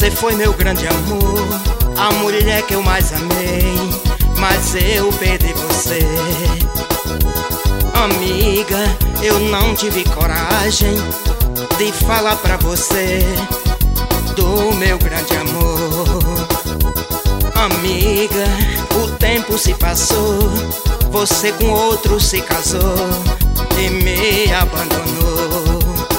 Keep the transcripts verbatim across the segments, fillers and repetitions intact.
Você foi meu grande amor, a mulher que eu mais amei, mas eu perdi você. Amiga, eu não tive coragem de falar pra você do meu grande amor. Amiga, o tempo se passou, você com outro se casou e me abandonou.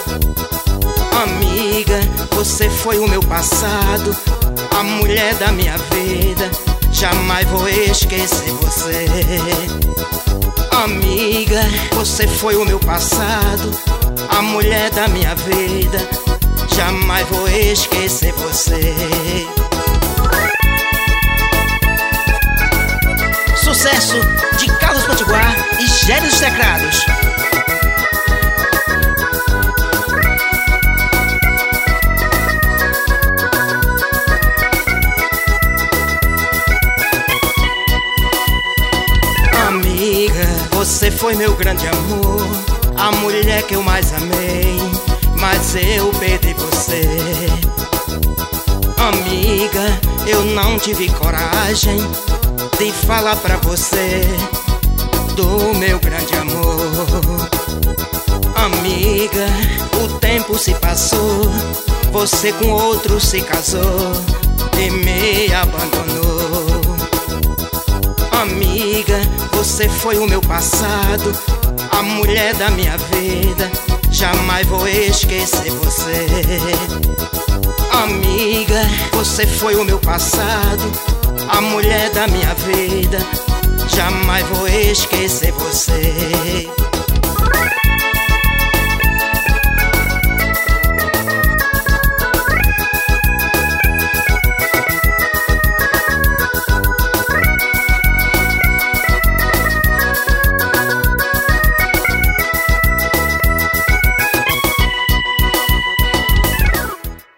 Amiga, você foi o meu passado, a mulher da minha vida, jamais vou esquecer você. Amiga, você foi o meu passado, a mulher da minha vida, jamais vou esquecer você. Sucesso de Carlos Potiguar e Gério dos Teclados. Amiga, você foi meu grande amor, a mulher que eu mais amei, mas eu perdi você. Amiga, eu não tive coragem de falar pra você do meu grande amor. Amiga, o tempo se passou, você com outro se casou e me abandonou. Amiga, você foi o meu passado, a mulher da minha vida, jamais vou esquecer você. Amiga, você foi o meu passado, a mulher da minha vida, jamais vou esquecer você.